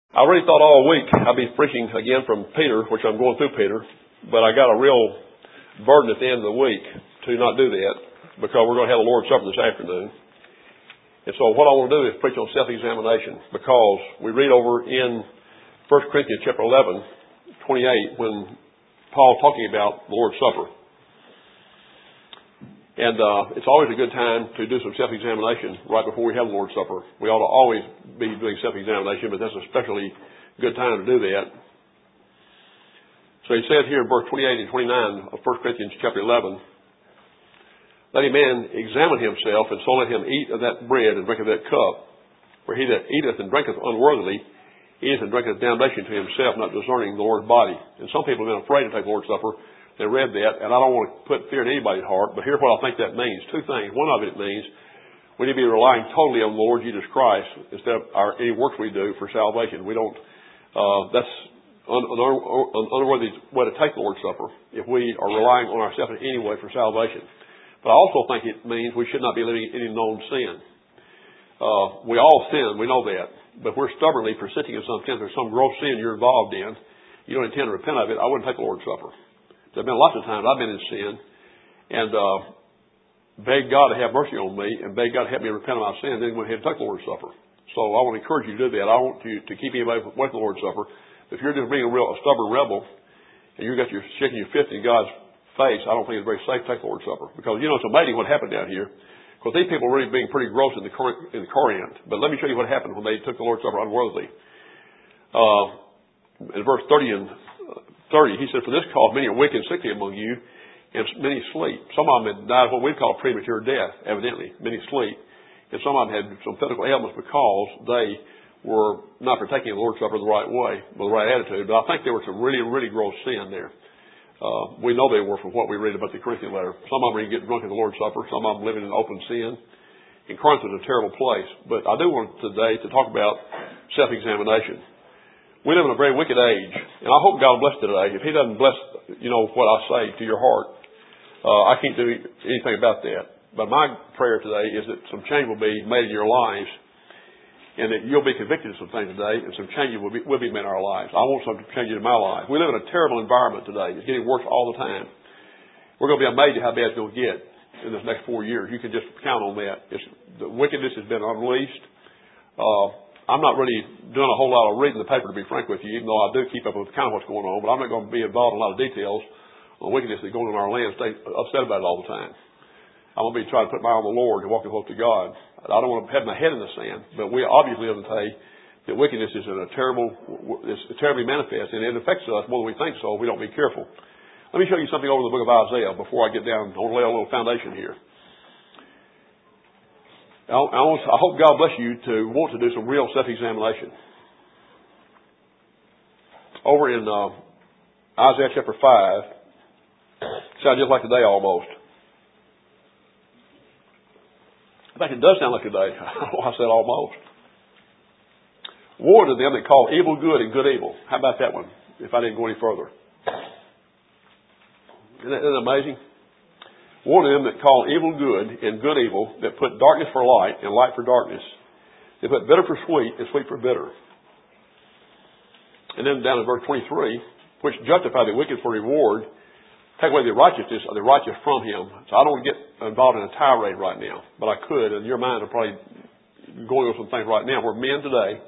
I really thought all week I'd be preaching again from Peter, which I'm going through Peter, but I got a real burden at the end of the week to not do that because we're going to have the Lord's Supper this afternoon. And so what I want to do is preach on self-examination because we read over in 1 Corinthians chapter 11, 28, when Paul's talking about the Lord's Supper. And it's always a good time to do some self-examination right before we have the Lord's Supper. We ought to always be doing self-examination, but that's a especially good time to do that. So he says here in verse 28 and 29 of 1 Corinthians chapter 11, "Let a man examine himself, and so let him eat of that bread and drink of that cup. For he that eateth and drinketh unworthily eateth and drinketh damnation to himself, not discerning the Lord's body." And some people have been afraid to take the Lord's Supper. They read that, and I don't want to put fear in anybody's heart, but here's what I think that means. Two things. One of it means we need to be relying totally on the Lord Jesus Christ instead of any works we do for salvation. We don't, that's an unworthy way to take the Lord's Supper if we are relying on ourselves in any way for salvation. But I also think it means we should not be living any known sin. We all sin, we know that, but we're stubbornly persisting in some sin. There's some gross sin you're involved in, you don't intend to repent of it, I wouldn't take the Lord's Supper. There have been lots of times I've been in sin and begged God to have mercy on me and begged God to help me repent of my sin, then went ahead and took the Lord's Supper. So I want to encourage you to do that. I want you to keep anybody away from the Lord's Supper. If you're just being a stubborn rebel and you got your shaking your fist in God's face, I don't think it's very safe to take the Lord's Supper. Because, you know, it's amazing what happened down here. Because these people were really being pretty gross in Corinth. But let me show you what happened when they took the Lord's Supper unworthily. In verse 30 and 30, he said, "For this cause many are weak and sickly among you, and many sleep." Some of them had died what we call premature death, evidently. Many sleep. And some of them had some physical ailments because they were not partaking of the Lord's Supper the right way, with the right attitude. But I think there was some really, really gross sin there. We know they were from what we read about the Corinthian letter. Some of them even get drunk in the Lord's Supper. Some of them living in open sin. And Corinth is a terrible place. But I do want today to talk about self-examination. We live in a very wicked age, and I hope God will bless today. If He doesn't bless, what I say to your heart, I can't do anything about that. But my prayer today is that some change will be made in your lives, and that you'll be convicted of some things today, and some changes will be made in our lives. I want some changes in my life. We live in a terrible environment today. It's getting worse all the time. We're going to be amazed at how bad it's going to get in this next 4 years. You can just count on that. The wickedness has been unleashed. I'm not really doing a whole lot of reading the paper, to be frank with you, even though I do keep up with kind of what's going on. But I'm not going to be involved in a lot of details on wickedness that's going on in our land, stay upset about it all the time. I'm going to be trying to put my eye on the Lord and walking close to God. I don't want to have my head in the sand, but we obviously live in a day that wickedness is it's terribly manifest, and it affects us more than we think so if we don't be careful. Let me show you something over in the book of Isaiah before I get down. I want to lay a little foundation here. I hope God bless you to want to do some real self-examination. Over in Isaiah chapter 5, sounds just like today almost. In fact, it does sound like today. I said almost. "Woe to them that call evil good and good evil." How about that one, if I didn't go any further? Isn't that amazing? "Woe to them that call evil good and good evil, that put darkness for light and light for darkness. They put bitter for sweet and sweet for bitter." And then down in verse 23, "Which justify the wicked for reward, take away the righteousness of the righteous from him." So I don't want to get involved in a tirade right now, but I could, and your mind are probably going over some things right now where men today,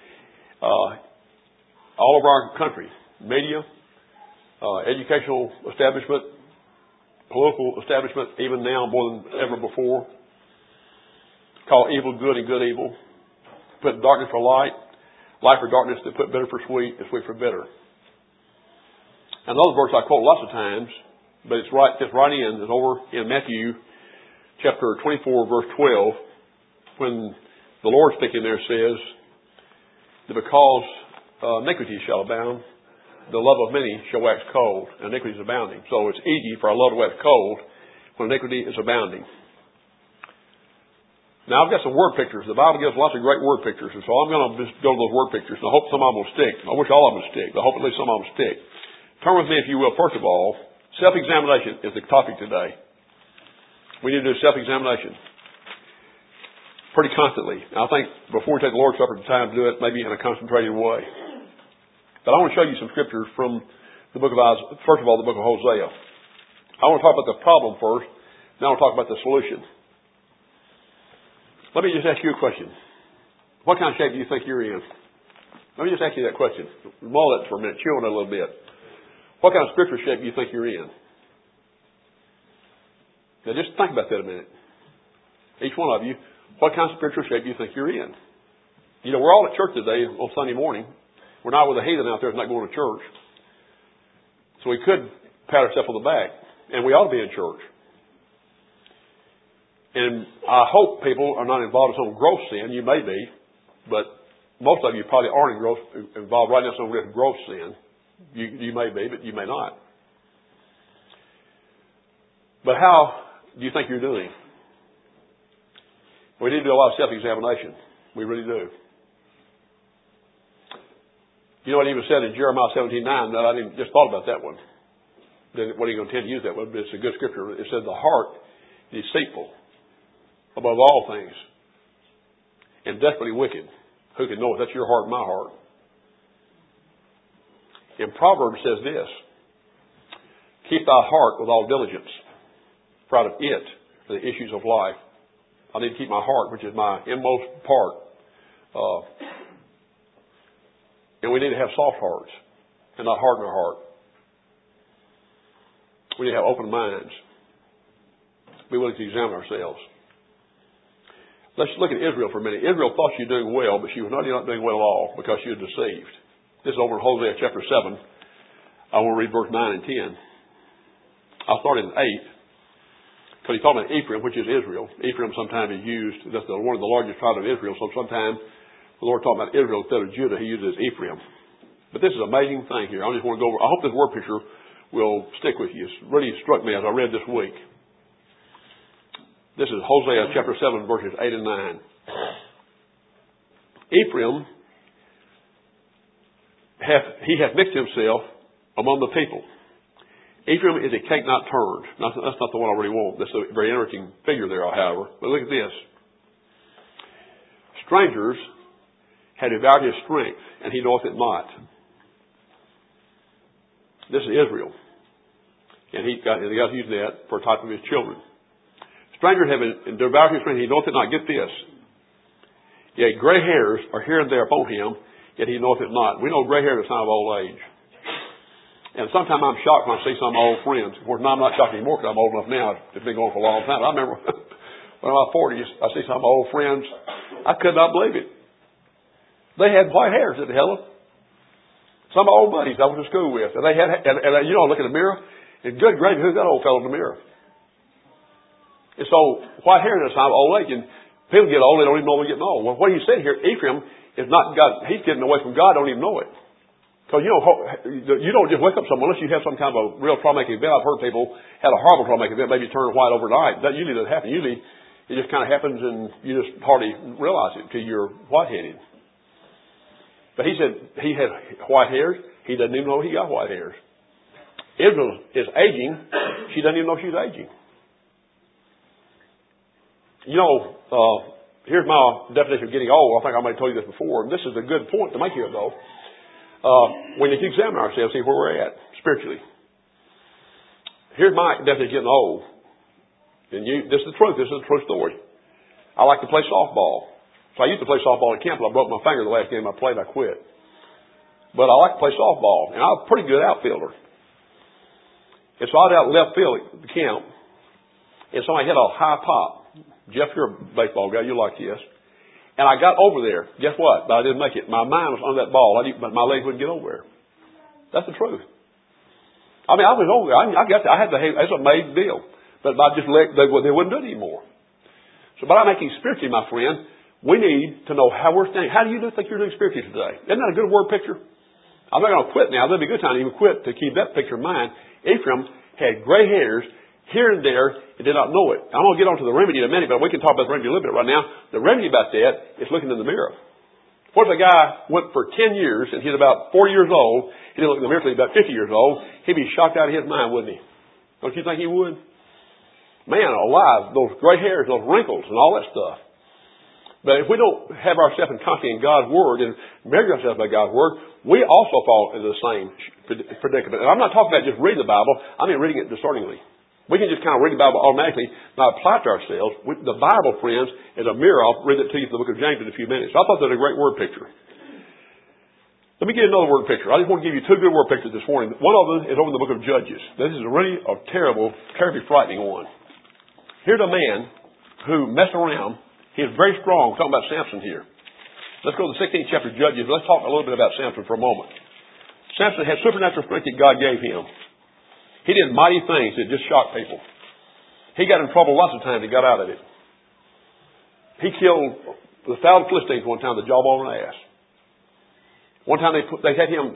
all over our country, media, educational establishment, political establishment, even now more than ever before, call evil good and good evil, put darkness for light, light for darkness, they put bitter for sweet and sweet for bitter. And those verses I quote lots of times, but it's right in. It's over in Matthew chapter 24, verse 12, when the Lord speaking there says that because iniquity shall abound, the love of many shall wax cold, and iniquity is abounding. So it's easy for our love to wax cold when iniquity is abounding. Now, I've got some word pictures. The Bible gives lots of great word pictures, and so I'm going to just go to those word pictures, and I hope some of them will stick. I wish all of them would stick, but I hope at least some of them stick. Turn with me, if you will, first of all. Self-examination is the topic today. We need to do self-examination. pretty constantly. And I think before we take the Lord's Supper, it's time to do it maybe in a concentrated way. But I want to show you some scriptures from the book of Isaiah. First of all, the book of Hosea. I want to talk about the problem first, then I want to talk about the solution. Let me just ask you a question. What kind of shape do you think you're in? Let me just ask you that question. Mull that for a minute. Chew on it a little bit. What kind of spiritual shape do you think you're in? Now just think about that a minute. Each one of you, what kind of spiritual shape do you think you're in? You know, we're all at church today on Sunday morning. We're not with a heathen out there who's not going to church. So we could pat ourselves on the back. And we ought to be in church. And I hope people are not involved in some gross sin. You may be. But most of you probably aren't involved right now in some gross sin. You may be, but you may not. But how do you think you're doing? We need to do a lot of self-examination. We really do. You know what he even said in Jeremiah 17:9? That I didn't just thought about that one. Then what are you going to tend to use that one? But it's a good scripture. It says the heart is deceitful above all things and desperately wicked. Who can know it? That's your heart and my heart. In Proverbs says this: keep thy heart with all diligence, for out of it are the issues of life. I need to keep my heart, which is my inmost part. And we need to have soft hearts and not harden our heart. We need to have open minds. Be willing to examine ourselves. Let's look at Israel for a minute. Israel thought she was doing well, but she was not doing well at all because she was deceived. This is over in Hosea chapter 7. I want to read verse 9 and 10. I'll start in 8. Because he's talking about Ephraim, which is Israel. Ephraim sometimes is used, that's one of the largest tribes of Israel. So sometimes the Lord talking about Israel instead of Judah, he uses Ephraim. But this is an amazing thing here. I just want to go over. I hope this word picture will stick with you. It's really struck me as I read this week. This is Hosea chapter 7, verses 8 and 9. Ephraim, he hath mixed himself among the people. Ephraim is a cake not turned. That's not the one I really want. That's a very interesting figure there, however. But look at this. Strangers had devoured his strength, and he knoweth it not. This is Israel. And the guys use that for a type of his children. Strangers have devoured his strength, he knoweth it not. Get this. Yet gray hairs are here and there upon him, yet he knoweth it not. We know gray hair is a sign of old age. And sometimes I'm shocked when I see some old friends. Of course, now I'm not shocked anymore because I'm old enough now. It's been going for a long time. I remember when I'm in my 40s, I see some old friends. I could not believe it. They had white hairs at the hell. Some old buddies I went to school with. And they had, and you know, I look in the mirror, and good gravy, who's that old fellow in the mirror? And so, white hair is a sign of old age. And people get old, they don't even know they're getting old. Well, what he said here, Ephraim is not God. He's getting away from God, don't even know it. Because you don't just wake up someone unless you have some kind of a real traumatic event. I've heard people had a horrible traumatic event, maybe turn white overnight. That usually doesn't happen. Usually it just kind of happens and you just hardly realize it until you're white-headed. But he said he had white hairs. He doesn't even know he got white hairs. Israel is aging. She doesn't even know she's aging. You know, here's my definition of getting old. I think I might have told you this before. This is a good point to make here, though. We need to examine ourselves, see where we're at spiritually. Here's my definition of getting old. And this is the truth. This is a true story. I like to play softball. So I used to play softball at camp, but I broke my finger the last game I played. I quit. But I like to play softball, and I was a pretty good outfielder. And so I was out left field at the camp, and somebody hit a high pop. Jeff, you're a baseball guy. You like this. And I got over there. Guess what? But I didn't make it. My mind was on that ball, but my legs wouldn't get over there. That's the truth. I mean, I was over there. I had to. It's a made deal. But I just they wouldn't do it anymore. So, but I'm making spiritually, my friend. We need to know how we're thinking. How do you think you're doing spiritually today? Isn't that a good word picture? I'm not going to quit now. There'll be a good time to even quit to keep that picture in mind. Ephraim had gray hairs here and there and did not know it. I'm going to get on to the remedy in a minute, but we can talk about the remedy a little bit right now. The remedy about that is looking in the mirror. What if a guy went for 10 years and he's about 40 years old, he didn't look in the mirror until he's about 50 years old, he'd be shocked out of his mind, wouldn't he? Don't you think he would? Man alive, those gray hairs, those wrinkles and all that stuff. But if we don't have ourselves in confidence in God's Word and measure ourselves by God's Word, we also fall into the same predicament. And I'm not talking about just reading the Bible. I mean reading it discerningly. We can just kind of read the Bible automatically, not apply it to ourselves. The Bible, friends, is a mirror. I'll read it to you from the book of James in a few minutes. I thought that was a great word picture. Let me get another word picture. I just want to give you two good word pictures this morning. One of them is over in the book of Judges. This is really a terribly frightening one. Here's a man who messed around. He is very strong. We're talking about Samson here. Let's go to the 16th chapter of Judges. Let's talk a little bit about Samson for a moment. Samson had supernatural strength that God gave him. He did mighty things that just shocked people. He got in trouble lots of times. He got out of it. He killed the 1,000 Philistines one time, the jawbone and ass. One time they thought they had him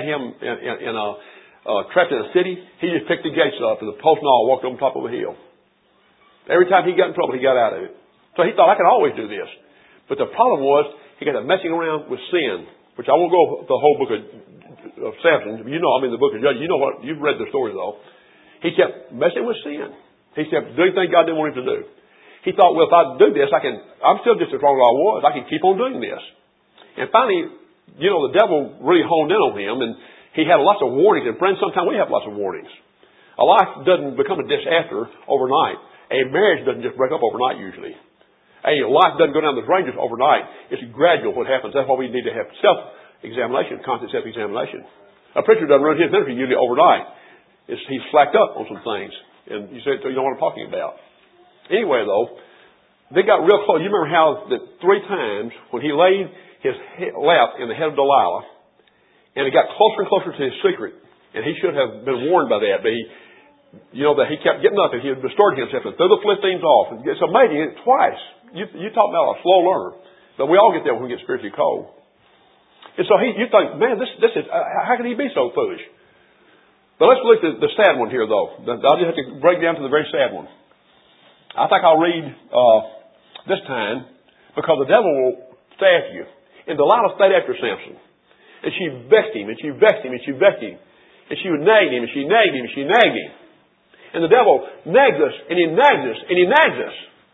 trapped in a city. He just picked the gates up and the post and all walked on top of a hill. Every time he got in trouble, he got out of it. So he thought, I can always do this. But the problem was, he got messing around with sin, which I won't go the whole book of Samson. You know, the book of Judges. You know what? You've read the story though. He kept messing with sin. He kept doing things God didn't want him to do. He thought, well, if I do this, I'm still just as wrong as I was. I can keep on doing this. And finally, you know, the devil really honed in on him, and he had lots of warnings. And friends, sometimes we have lots of warnings. A life doesn't become a disaster overnight. A marriage doesn't just break up overnight usually. A life doesn't go down the drain just overnight. It's gradual what happens. That's why we need to have self-examination, constant self-examination. A preacher doesn't run his ministry usually overnight. He's slacked up on some things. And you say, you know what I'm talking about. Anyway, though, they got real close. You remember how that 3 times when he laid his lap in the head of Delilah, and it got closer and closer to his secret, and he should have been warned by that, but that he kept getting up and he had restored himself and threw the Philistines off. And it's amazing, twice. You talk about a slow learner, but we all get there when we get spiritually cold. And so you think, man, this is how can he be so foolish? But let's look at the sad one here, though. I'll just have to break down to the very sad one. I think I'll read this time because the devil will stay after you. And Delilah stayed after Samson. And she vexed him, and she vexed him, and she vexed him. And she would nag him, and she nagged him, and she nagged him. And the devil nags us, and he nags us, and he nags us.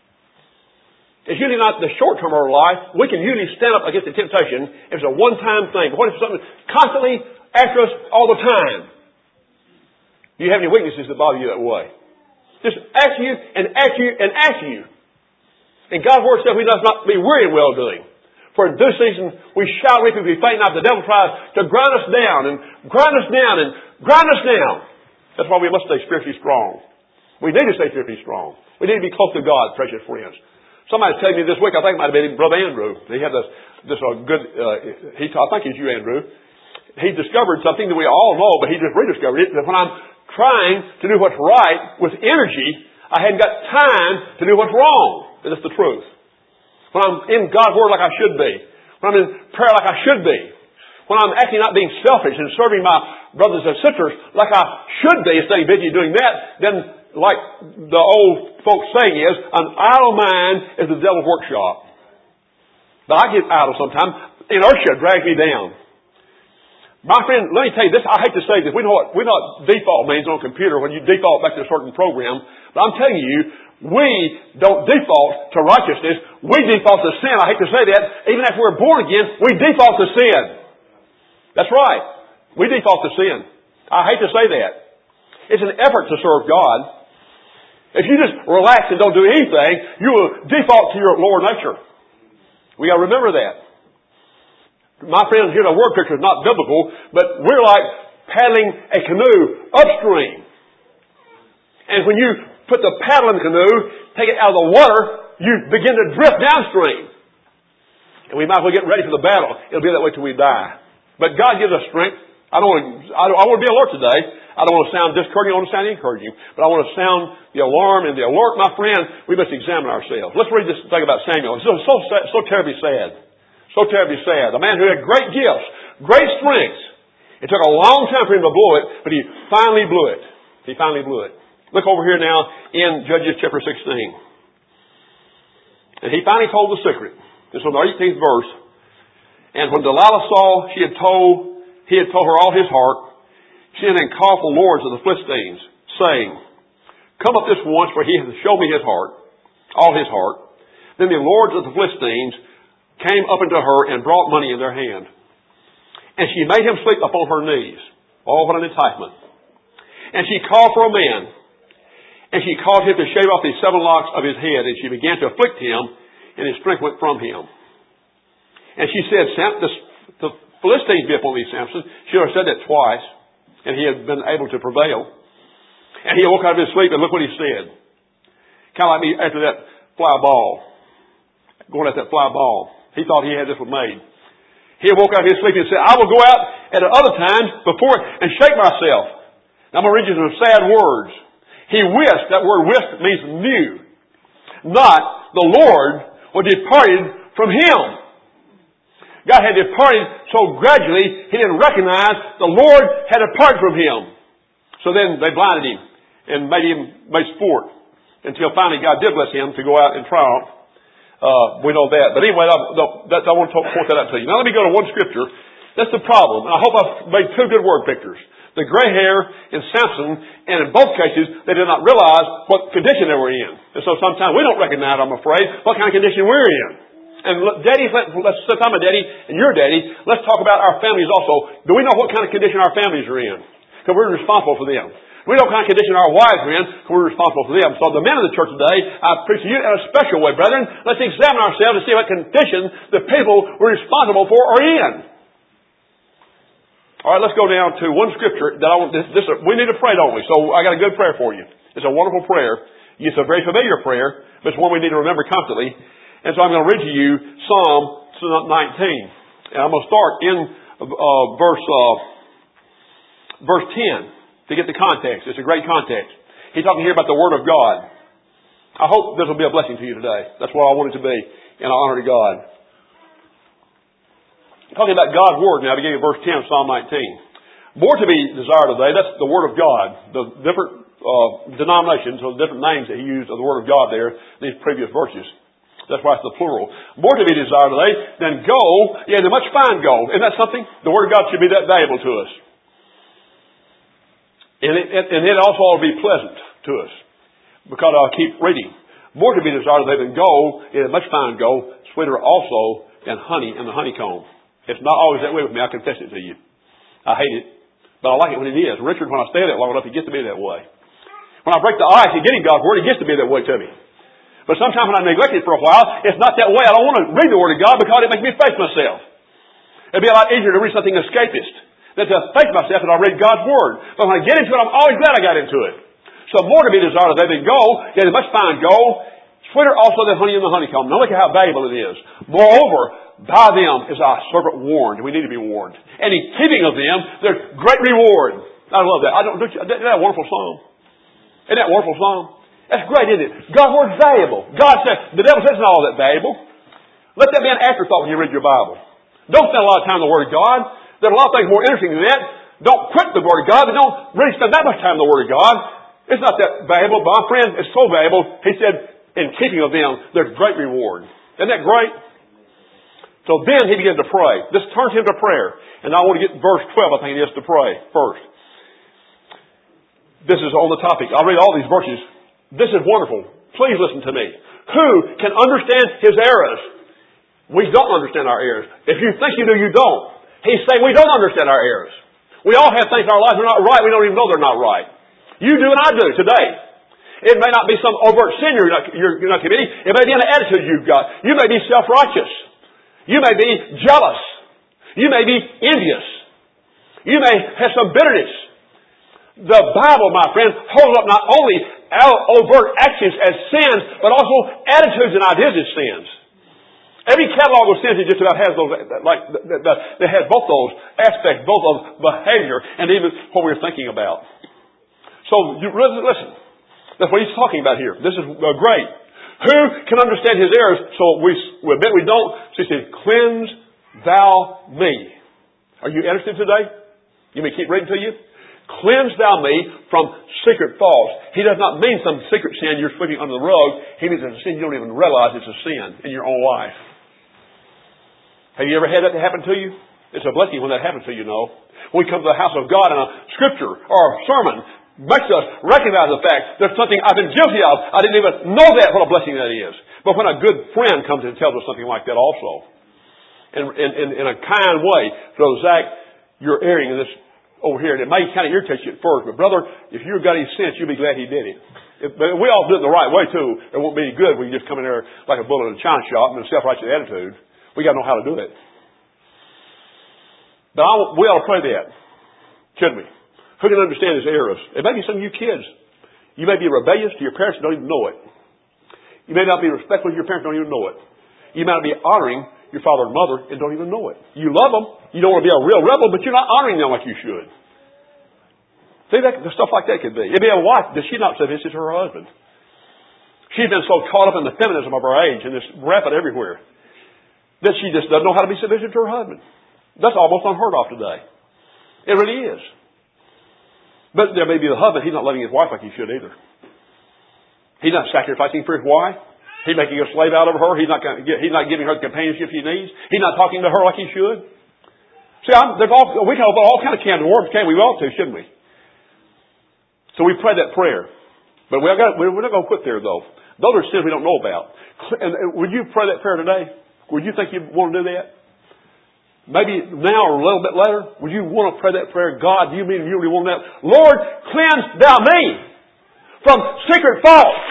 It's usually not the short term of our life. We can usually stand up against the temptation if it's a one-time thing. But what if it's something constantly after us all the time? Do you have any weaknesses that bother you that way? Just after you and after you and after you. And God's Word says we must not be weary in well-doing. For in due season we shall reap if we faint not. The devil tries to grind us down and grind us down and grind us down. That's why we must stay spiritually strong. We need to stay spiritually strong. We need to be close to God, precious friends. Somebody was telling me this week, I think it might have been Brother Andrew. He had this good, I think it's you, Andrew. He discovered something that we all know, but he just rediscovered it, that when I'm trying to do what's right with energy, I hadn't got time to do what's wrong. And that's the truth. When I'm in God's Word like I should be. When I'm in prayer like I should be. When I'm actually not being selfish and serving my brothers and sisters like I should be, instead of busy doing that, then like the old folks saying is, an idle mind is the devil's workshop. But I get idle sometimes. Inertia drags me down. My friend, let me tell you this. I hate to say this. We know what default means on a computer when you default back to a certain program. But I'm telling you, we don't default to righteousness. We default to sin. I hate to say that. Even after we're born again, we default to sin. That's right. We default to sin. I hate to say that. It's an effort to serve God. If you just relax and don't do anything, you will default to your lower nature. We got to remember that. My friends, here the word picture is not biblical, but we're like paddling a canoe upstream. And when you put the paddle in the canoe, take it out of the water, you begin to drift downstream. And we might as well get ready for the battle. It'll be that way till we die. But God gives us strength. I want to be alert today. I don't want to sound discouraging. I want to sound encouraging. But I want to sound the alarm and the alert. My friend, we must examine ourselves. Let's read this thing about Samuel. It's so terribly sad. So terribly sad. A man who had great gifts, great strengths. It took a long time for him to blow it, but he finally blew it. He finally blew it. Look over here now in Judges chapter 16. And he finally told the secret. This was the 18th verse. And when Delilah saw he had told her all his heart, she then called the lords of the Philistines, saying, Come up this once, for he has shown me his heart, all his heart. Then the lords of the Philistines came up unto her and brought money in their hand. And she made him sleep upon her knees. Oh, what an enticement. And she called for a man. And she caused him to shave off the 7 locks of his head. And she began to afflict him, and his strength went from him. And she said, the Philistines be upon thee, Samson. She would have said that twice, and he had been able to prevail. And he woke out of his sleep, and look what he said. Kind of like me after that fly ball. Going at that fly ball. He thought he had this one made. He woke out of his sleep and said, I will go out at other times before and shake myself. Now I'm going to read you some sad words. He wished, that word wished means knew. Not the Lord was departed from him. God had departed so gradually he didn't recognize the Lord had departed from him. So then they blinded him and made sport. Until finally God did bless him to go out and triumph. We know that. But anyway, I want to point that out to you. Now let me go to one scripture. That's the problem. And I hope I've made 2 good word pictures. The gray hair in Samson, and in both cases, they did not realize what condition they were in. And so sometimes we don't recognize, I'm afraid, what kind of condition we're in. And daddies, since I'm a daddy and you're a daddy, let's talk about our families also. Do we know what kind of condition our families are in? Because we're responsible for them. We know what kind of condition our wives are in, because we're responsible for them. So the men of the church today, I preach to you in a special way, brethren. Let's examine ourselves and see what condition the people we're responsible for are in. All right, let's go down to one scripture that we need to pray, don't we? So I got a good prayer for you. It's a wonderful prayer. It's a very familiar prayer, but it's one we need to remember constantly. And so I'm going to read to you Psalm 19. And I'm going to start in verse 10 to get the context. It's a great context. He's talking here about the Word of God. I hope this will be a blessing to you today. That's what I want it to be, in honor to God. Talking about God's Word now, beginning of verse 10 of Psalm 19. More to be desired today, that's the Word of God. The different denominations, or the different names that he used of the Word of God there, these previous verses. That's why it's the plural. More to be desired today than gold, than much fine gold. Isn't that something? The Word of God should be that valuable to us. And it also ought to be pleasant to us. Because I'll keep reading. More to be desired today than gold, than much fine gold, sweeter also than honey and the honeycomb. It's not always that way with me. I confess it to you. I hate it. But I like it when it is. Richard, when I stay there long enough, it gets to be that way. When I break the ice and getting God's Word, it gets to be that way to me. But sometimes when I neglect it for a while, it's not that way. I don't want to read the Word of God because it makes me face myself. It'd be a lot easier to read something escapist than to face myself and I read God's Word. But when I get into it, I'm always glad I got into it. So more to be desired of than gold, yet much fine gold, sweeter also than honey in the honeycomb. Now look at how valuable it is. Moreover, by them is our servant warned. We need to be warned. And in keeping of them, there's great reward. I love that. Isn't that a wonderful psalm? Isn't that a wonderful psalm? That's great, isn't it? God's Word's valuable. God said, the devil says it's not all that valuable. Let that be an afterthought when you read your Bible. Don't spend a lot of time in the Word of God. There's a lot of things more interesting than that. Don't quit the Word of God, but don't really spend that much time in the Word of God. It's not that valuable, but my friend, it's so valuable. He said, in keeping of them, there's great reward. Isn't that great? So then he began to pray. This turns him to prayer. And I want to get verse 12, I think it is, to pray first. This is on the topic. I'll read all these verses. This is wonderful. Please listen to me. Who can understand his errors? We don't understand our errors. If you think you do, you don't. He's saying we don't understand our errors. We all have things in our lives that are not right. We don't even know they're not right. You do and I do today. It may not be some overt sin you're not committing. It may be an attitude you've got. You may be self-righteous. You may be jealous. You may be envious. You may have some bitterness. The Bible, my friend, holds up not only overt actions as sins, but also attitudes and ideas as sins. Every catalog of sins it just about has those, that has both those aspects, both of behavior and even what we're thinking about. So, listen. That's what he's talking about here. This is great. Who can understand his errors? So we admit we don't. So he says, cleanse thou me. Are you interested today? You may keep reading to you. Cleanse thou me from secret faults. He does not mean some secret sin you're sweeping under the rug. He means it's a sin you don't even realize it's a sin in your own life. Have you ever had that happen to you? It's a blessing when that happens to you, know. When we come to the house of God and a scripture or a sermon makes us recognize the fact there's something I've been guilty of. I didn't even know that, what a blessing that is. But when a good friend comes and tells us something like that also, in a kind way, Brother Zach, you're erring in this over here, and it may kind of irritate you at first, but brother, if you've got any sense, you'll be glad he did it. But we all do it the right way too. It won't be any good when you just come in there like a bull in a china shop and a self-righteous attitude. We got to know how to do it. But we ought to pray that, shouldn't we? Who can understand his errors? It may be some of you kids. You may be rebellious to your parents and don't even know it. You may not be respectful to your parents and don't even know it. You might not be honoring your father and mother and don't even know it. You love them. You don't want to be a real rebel, but you're not honoring them like you should. See, the stuff like that could be. It'd be a wife. Does she not submit to her husband? She's been so caught up in the feminism of her age and it's rampant everywhere that she just doesn't know how to be submissive to her husband. That's almost unheard of today. It really is. But there may be the husband. He's not loving his wife like he should either. He's not sacrificing for his wife. He's making a slave out of her. He's not giving her the companionship she needs. He's not talking to her like he should. See, we can open all kinds of cans of worms, can't we? We ought to, shouldn't we? So we pray that prayer. But we're not going to quit there, though. Those are sins we don't know about. And would you pray that prayer today? Would you think you want to do that? Maybe now or a little bit later, would you want to pray that prayer? God, do you mean you really want that? Lord, cleanse thou me from secret faults.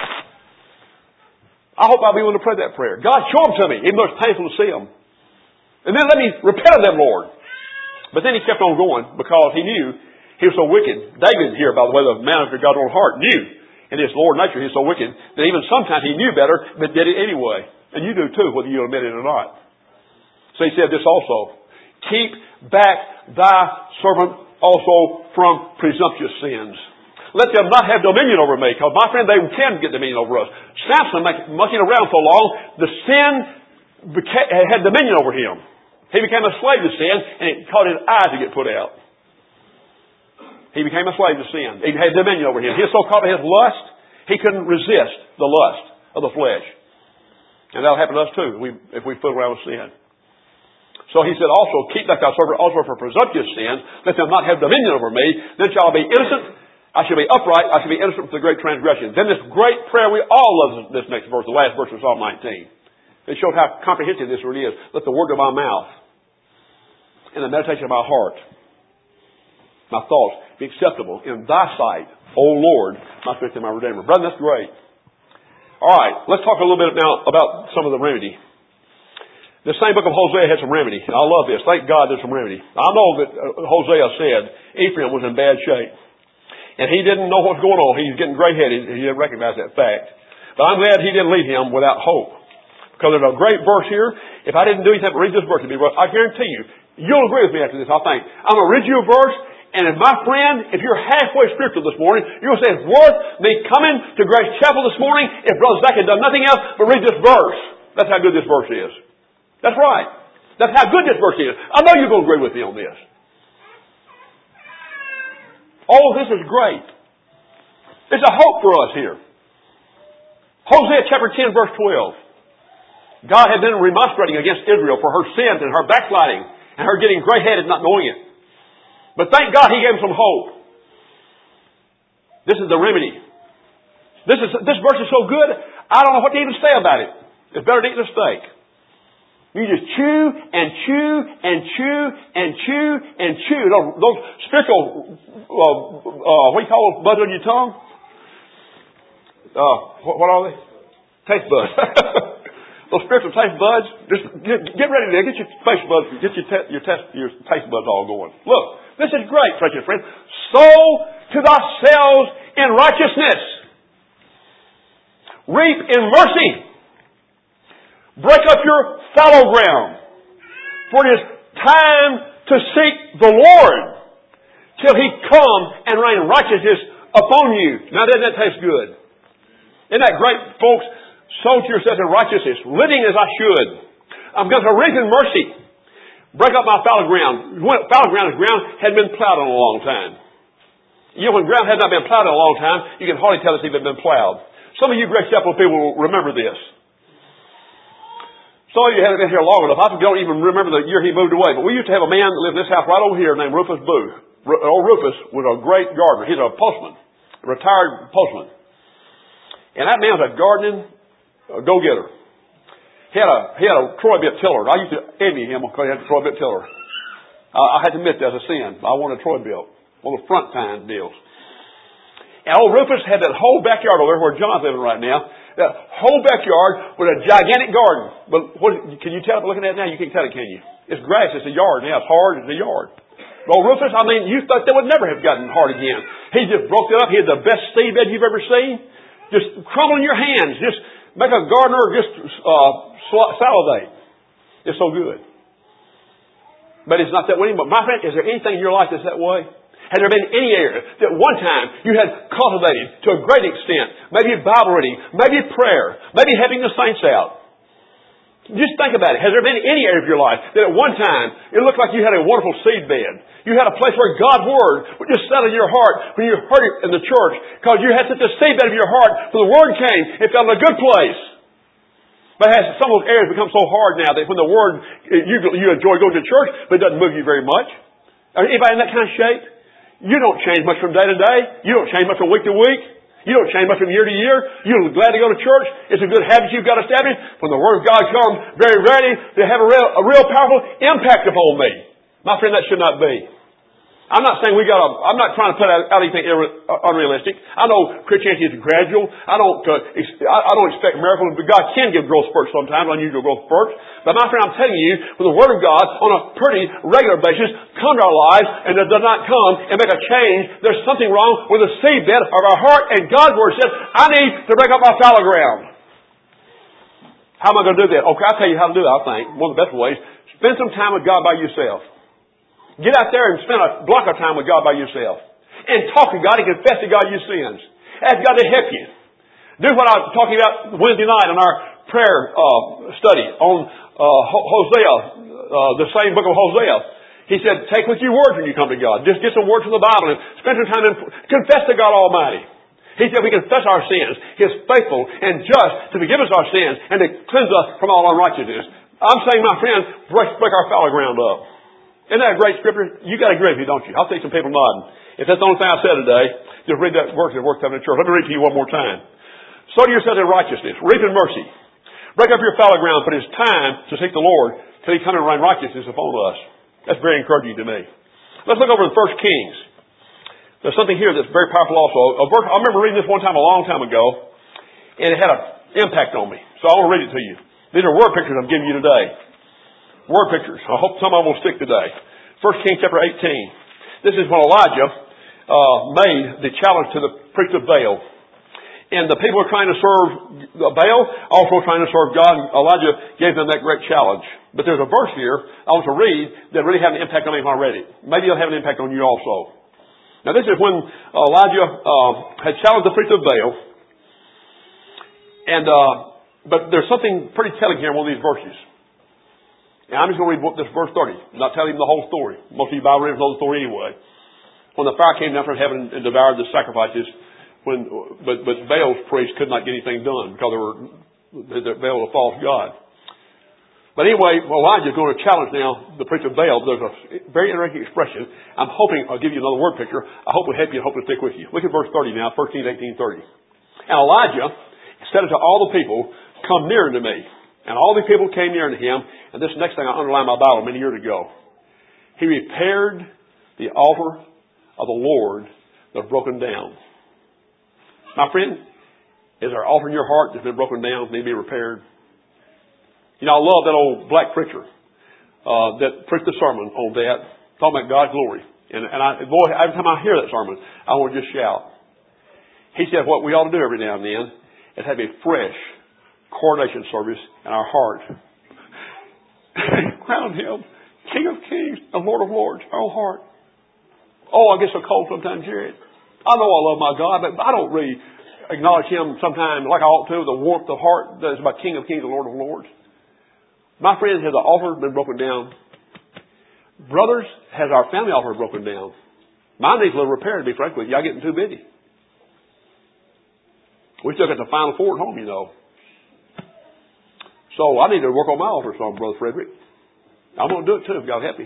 I hope I'll be able to pray that prayer. God, show them to me, even though it's painful to see them. And then let me repent of them, Lord. But then he kept on going because he knew he was so wicked. David here, by the way, the man after God's own heart, knew in his Lord nature he was so wicked that even sometimes he knew better but did it anyway. And you do too, whether you admit it or not. So he said this also. Keep back thy servant also from presumptuous sins. Let them not have dominion over me, because my friend, they can get dominion over us. Samson, mucking around so long, the sin had dominion over him. He became a slave to sin, and it caused his eye to get put out. He became a slave to sin. It had dominion over him. He was so caught by his lust, he couldn't resist the lust of the flesh. And that'll happen to us too, if we fool around with sin. So he said also, keep back thy servant also for presumptuous sins, let them not have dominion over me, then shall I be innocent. I shall be upright. I shall be innocent from the great transgression. Then this great prayer, we all love this next verse, the last verse of Psalm 19. It shows how comprehensive this really is. Let the word of my mouth and the meditation of my heart, my thoughts, be acceptable in thy sight, O Lord, my strength and my redeemer. Brother, that's great. All right, let's talk a little bit now about some of the remedy. The same book of Hosea had some remedy. And I love this. Thank God there's some remedy. I know that Hosea said Ephraim was in bad shape. And he didn't know what's going on. He was getting gray-headed. He didn't recognize that fact. But I'm glad he didn't leave him without hope. Because there's a great verse here. If I didn't do anything but read this verse, I guarantee you, you'll agree with me after this, I think. I'm going to read you a verse, and if my friend, if you're halfway spiritual this morning, you're going to say, it's worth me coming to Grace Chapel this morning if Brother Zach had done nothing else but read this verse. That's how good this verse is. That's right. That's how good this verse is. I know you're going to agree with me on this. Oh, this is great. There's a hope for us here. Hosea chapter 10 verse 12. God had been remonstrating against Israel for her sins and her backsliding and her getting gray-headed not knowing it. But thank God He gave them some hope. This is the remedy. This verse is so good, I don't know what to even say about it. It's better to eat a steak. You just chew and chew and chew and chew and chew. Those spiritual, what do you call those buds on your tongue? What are they? Taste buds. Those spiritual taste buds. Just get ready there. Get your taste buds. Get your taste buds all going. Look, this is great, precious friend. Sow to thyself in righteousness. Reap in mercy. Break up your fallow ground. For it is time to seek the Lord till He come and rain righteousness upon you. Now doesn't that taste good? Isn't that great, folks? Sow to yourself in righteousness, living as I should. I'm going to reap in mercy. Break up my fallow ground. Fallow ground is ground hadn't been plowed in a long time. You know, when ground had not been plowed in a long time, you can hardly tell it's even been plowed. Some of you Grace Chapel people will remember this. Some of you haven't been here long enough. I don't even remember the year he moved away. But we used to have a man that lived in this house right over here named Rufus Booth. Old Rufus was a great gardener. He's a postman, a retired postman. And that man was a gardening go-getter. He had a Troy-bit tiller. I used to envy him because he had a Troy-bit tiller. I had to admit that as a sin. I wanted a Troy-bit. One of the front time deals. And old Rufus had that whole backyard over there where John's living right now. That whole backyard with a gigantic garden. But can you tell it by looking at it now? You can't tell it, can you? It's grass. It's a yard now. It's hard. It's a yard. But old Rufus, I mean, you thought they would never have gotten hard again. He just broke it up. He had the best seed bed you've ever seen. Just crumble in your hands. Just make a gardener just salivate. It's so good. But it's not that way anymore. My friend, is there anything in your life that's that way? Has there been any area that one time you had cultivated to a great extent? Maybe Bible reading, maybe prayer, maybe helping the saints out. Just think about it. Has there been any area of your life that at one time it looked like you had a wonderful seed bed? You had a place where God's Word would just settle in your heart when you heard it in the church because you had such a seed bed of your heart when the Word came, it fell in a good place. But has some of those areas become so hard now that when the Word, you enjoy going to church, but it doesn't move you very much? Anybody in that kind of shape? You don't change much from day to day. You don't change much from week to week. You don't change much from year to year. You're glad to go to church. It's a good habit you've got established. When the Word of God comes, very ready to have a real powerful impact upon me. My friend, that should not be. I'm not saying I'm not trying to put out anything unrealistic. I know Christianity is gradual. I don't expect miracles, but God can give growth spurts sometimes, unusual growth spurts. But my friend, I'm telling you, when the Word of God on a pretty regular basis come to our lives and it does not come and make a change, there's something wrong with the seedbed of our heart, and God's Word says, I need to break up my fallow ground. How am I going to do that? Okay, I'll tell you how to do it, I think. One of the best ways. Spend some time with God by yourself. Get out there and spend a block of time with God by yourself. And talk to God and confess to God your sins. Ask God to help you. Do what I was talking about Wednesday night in our prayer study on Hosea, the same book of Hosea. He said, take with you words when you come to God. Just get some words from the Bible and spend some time and confess to God Almighty. He said we confess our sins. He is faithful and just to forgive us our sins and to cleanse us from all unrighteousness. I'm saying, my friend, break our fallow ground up. Isn't that a great scripture? You got to agree with me, don't you? I'll see some people nodding. If that's the only thing I said today, just read that verse. It's worth coming to church. Let me read to you one more time. Sow to yourself in righteousness. Reap in mercy. Break up your fallow ground, but it's time to seek the Lord till He come and rain righteousness upon us. That's very encouraging to me. Let's look over the 1 Kings. There's something here that's very powerful also. I remember reading this one time a long time ago, and it had an impact on me. So I want to read it to you. These are word pictures I'm giving you today. Word pictures. I hope some of them will stick today. 1 Kings chapter 18. This is when Elijah made the challenge to the priest of Baal. And the people were trying to serve Baal, also trying to serve God. And Elijah gave them that great challenge. But there's a verse here I want to read that really had an impact on me when I read it. Maybe it'll have an impact on you also. Now this is when Elijah had challenged the priest of Baal. And but there's something pretty telling here in one of these verses. And I'm just going to read this verse 30. I'm not telling you the whole story. Most of you Bible readers know the story anyway. When the fire came down from heaven and devoured the sacrifices, but Baal's priests could not get anything done because Baal was a false god. But anyway, Elijah is going to challenge now the priest of Baal. There's a very interesting expression. I'm hoping I'll give you another word picture. I hope it'll help you and hope it'll stick with you. Look at verse 30 now, 1 Kings 18:30. And Elijah said unto all the people, come near unto me. And all the people came near unto him. And this next thing I underlined in my Bible many years ago. He repaired the altar of the Lord that was broken down. My friend, is there an altar in your heart that's been broken down, need to be repaired? You know, I love that old black preacher that preached a sermon on that, talking about God's glory. And boy, every time I hear that sermon, I want to just shout. He said what we ought to do every now and then is have a fresh coronation service in our heart. Crown Him King of Kings and Lord of Lords, our own heart. Oh, I get so cold sometimes, Jared. I know I love my God, but I don't really acknowledge Him sometimes like I ought to, the warmth of heart that is about King of Kings and Lord of Lords. My friends, has the altar been broken down? Brothers, has our family altar broken down? Mine needs a little repair, to be frank with you. Y'all getting too busy. We still got the final four at home, you know. So I need to work on my altar some, Brother Frederick. I'm going to do it too if God help me.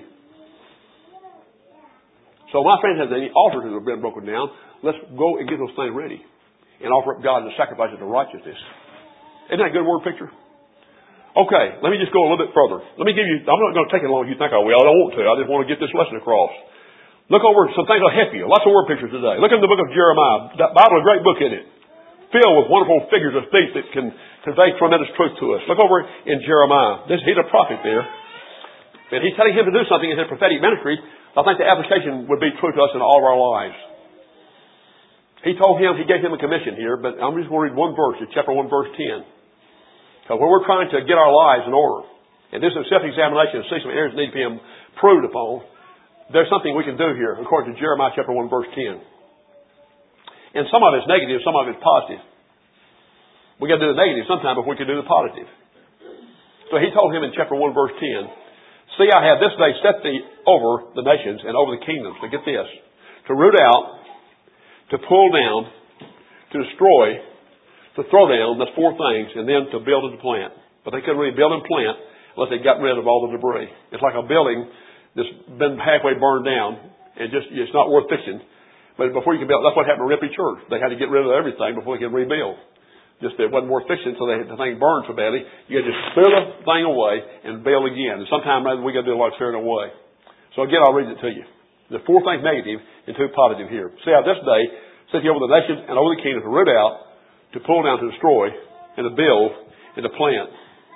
So my friend, has any altars that have been broken down? Let's go and get those things ready and offer up God the sacrifices of righteousness. Isn't that a good word picture? Okay, let me just go a little bit further. Let me give you, I'm not going to take it as long as you think I will. I don't want to. I just want to get this lesson across. Look over some things that'll help you. Lots of word pictures today. Look in the book of Jeremiah. That Bible, a great book in it. Filled with wonderful figures of speech that can convey tremendous truth to us. Look over in Jeremiah. He's a prophet there. And he's telling him to do something in his prophetic ministry. I think the application would be true to us in all of our lives. He gave him a commission here, but I'm just going to read one verse, it's chapter 1, verse 10. Because when we're trying to get our lives in order, and this is self-examination, and see some areas that need to be improved upon, there's something we can do here, according to Jeremiah chapter 1, verse 10. And some of it's negative, some of it's positive. We got to do the negative sometime before we can do the positive. So he told him in chapter 1, verse 10, "See, I have this day set thee over the nations and over the kingdoms." So get this. To root out, to pull down, to destroy, to throw down, that's four things, and then to build and to plant. But they couldn't really build and plant unless they got rid of all the debris. It's like a building that's been halfway burned down, and it's not worth fixing. But before you can build, that's what happened to Ripley Church. They had to get rid of everything before they could rebuild. Just it wasn't worth fixing, so the thing burned so badly. You got to just clear the thing away and build again. And sometimes we got to do a lot of clearing away. So again, I'll read it to you. The four things negative and two positive here. "See, how this day set you over the nations and over the kingdoms to root out, to pull down, to destroy, and to build, and to plant."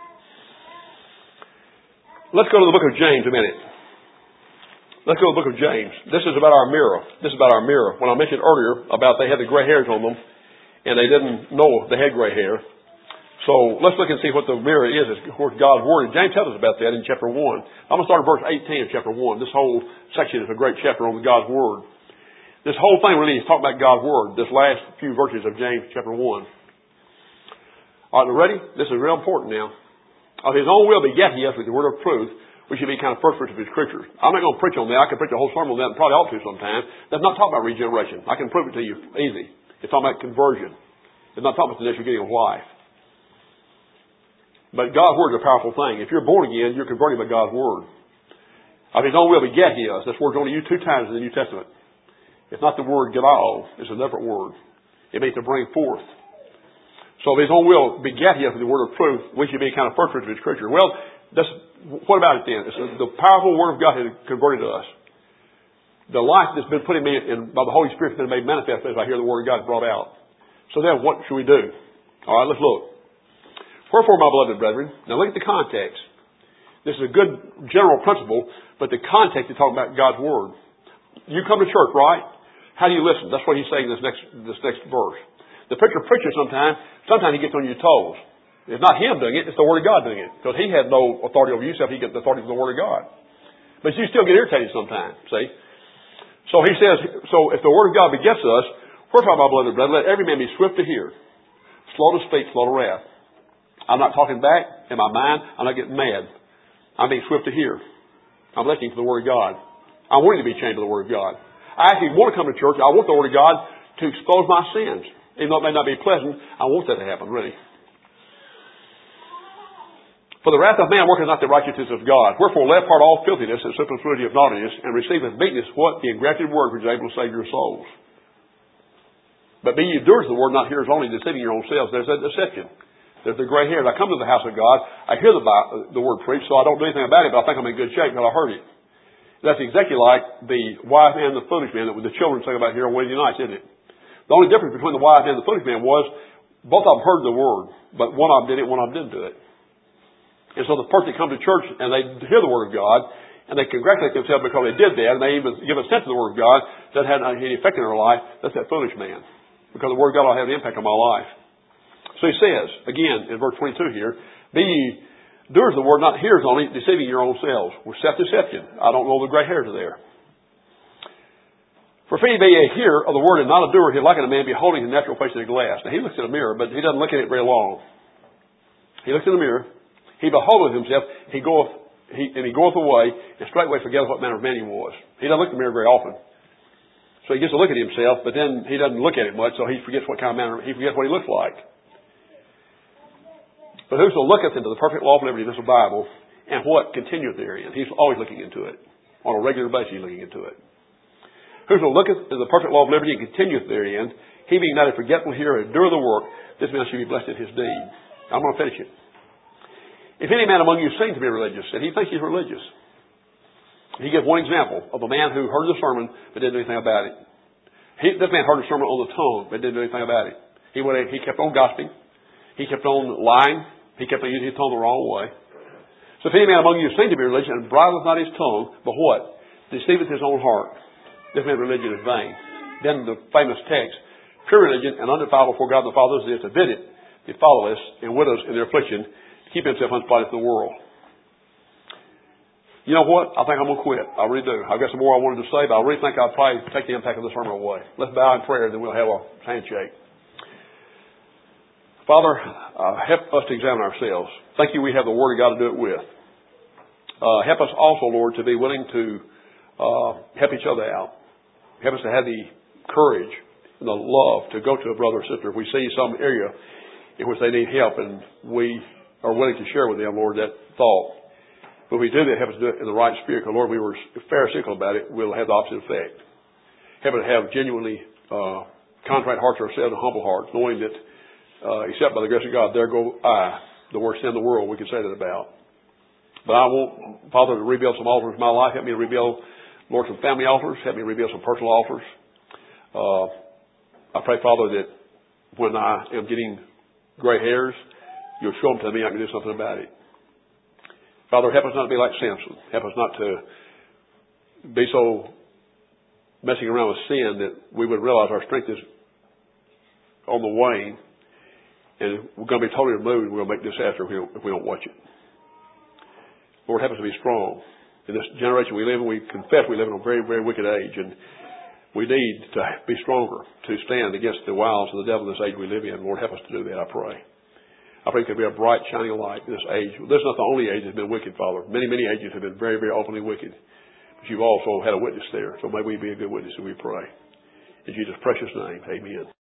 Let's go to the book of James a minute. Let's go to the book of James. This is about our mirror. When I mentioned earlier about they had the gray hairs on them, and they didn't know they had gray hair. So let's look and see what the mirror is. It's, of course, God's Word. And James tells us about that in chapter 1. I'm going to start at verse 18 of chapter 1. This whole section is a great chapter on God's Word. This whole thing really is talking about God's Word, this last few verses of James chapter 1. All right, ready? This is real important now. "Of his own will begat he us with the word of truth, we should be kind of first fruits of his creatures." I'm not going to preach on that. I can preach a whole sermon on that and probably ought to sometime. That's not talking about regeneration. I can prove it to you easy. It's talking about conversion. It's not talking about the initial getting of life. But God's Word is a powerful thing. If you're born again, you're converted by God's Word. "Of his own will begat he us." This word's only used 2 times in the New Testament. It's not the word "gedal." It's a different word. It means to bring forth. So, "Of his own will begat he us with the word of truth, we should be kind of first fruits of his creature." Well, what about it then? It's the powerful Word of God has converted us. The life that's been put in me and by the Holy Spirit has been made manifest as I hear the Word of God brought out. So then what should we do? All right, let's look. "Wherefore, my beloved brethren," now look at the context. This is a good general principle, but the context is talking about God's Word. You come to church, right? How do you listen? That's what he's saying in this next verse. The preacher sometimes he gets on your toes. It's not him doing it, it's the Word of God doing it. Because he had no authority over you, except he gets the authority from the Word of God. But you still get irritated sometimes, see? So he says, so if the Word of God begets us, "Wherefore, my beloved brethren, let every man be swift to hear, slow to speak, slow to wrath." I'm not talking back in my mind. I'm not getting mad. I'm being swift to hear. I'm listening to the Word of God. I'm wanting to be changed by the Word of God. I actually want to come to church. I want the Word of God to expose my sins. Even though it may not be pleasant, I want that to happen, really. "For the wrath of man worketh not the righteousness of God. Wherefore lay apart all filthiness and superfluity of naughtiness, and receive with meekness what? The engrafted word which is able to save your souls. But be ye doers of the word, not hearers only, deceiving your own selves." There's that deception. There's the gray hair. I come to the house of God. I hear the word preached, so I don't do anything about it, but I think I'm in good shape because I heard it. That's exactly like the wise man and the foolish man that the children sing about here on Wednesday nights, isn't it? The only difference between the wise man and the foolish man was both of them heard the word, but one of them did it, one of them didn't do it. And so the person that comes to church and they hear the Word of God, and they congratulate themselves because they did that, and they even give a sense of the Word of God that had any effect in their life, that's that foolish man. Because the Word of God will have an impact on my life. So he says, again, in verse 22 here, "Be ye doers of the word, not hearers only, deceiving your own selves." With self-deception. I don't know the gray hairs are there. "For if any be a hearer of the word and not a doer, he'll liken a man beholding his natural face in a glass." Now he looks in a mirror, but he doesn't look at it very long. He looks in the mirror, he beholdeth himself, he goeth away, and straightway forgetteth what manner of man he was. He doesn't look in the mirror very often. So he gets to look at himself, but then he doesn't look at it much, so he forgets what kind of manner, he forgets what he looks like. "But whoso looketh into the perfect law of liberty," this is the Bible, "and what continueth therein." He's always looking into it. On a regular basis, he's looking into it. "Whoso looketh into the perfect law of liberty and continueth therein, he being not a forgetful hearer and doer of the work, this man shall be blessed in his deed." I'm going to finish it. If any man among you seems to be religious, and he thinks he's religious, he gives one example of a man who heard the sermon but didn't do anything about it. This man heard the sermon on the tongue but didn't do anything about it. He kept on gossiping. He kept on lying. He kept on using his tongue the wrong way. So if any man among you seems to be religious and bridleth not his tongue, but what? Deceiveth his own heart. This man's religion is vain. Then the famous text, pure religion and undefiled before God the Father is this, to visit the fatherless and widows in their affliction, keep himself unspotted from the world. You know what? I think I'm going to quit. I really do. I've got some more I wanted to say, but I really think I'll probably take the impact of the sermon away. Let's bow in prayer, then we'll have a handshake. Father, help us to examine ourselves. Thank you we have the Word of God to do it with. Help us also, Lord, to be willing to help each other out. Help us to have the courage and the love to go to a brother or sister if we see some area in which they need help and we are willing to share with them, Lord, that thought. But if we do that, help us do it in the right spirit. Because, Lord, if we were pharisaical about it, we'll have the opposite effect. Help us to have genuinely contrite hearts ourselves and humble hearts, knowing that except by the grace of God, there go I, the worst sin in the world, we could say that about. But I want, Father, to rebuild some altars in my life. Help me to rebuild, Lord, some family altars. Help me to rebuild some personal altars. I pray, Father, that when I am getting gray hairs, you'll show them to me. I can do something about it. Father, help us not to be like Samson. Help us not to be so messing around with sin that we would realize our strength is on the wane and we're going to be totally removed and we're going to make disaster if we don't watch it. Lord, help us to be strong. In this generation we live in, we confess we live in a very, very wicked age, and we need to be stronger to stand against the wiles of the devil in this age we live in. Lord, help us to do that, I pray. I pray it could be a bright, shining light in this age. This is not the only age that's been wicked, Father. Many, many ages have been very, very openly wicked. But you've also had a witness there. So may we be a good witness, and we pray. In Jesus' precious name, amen.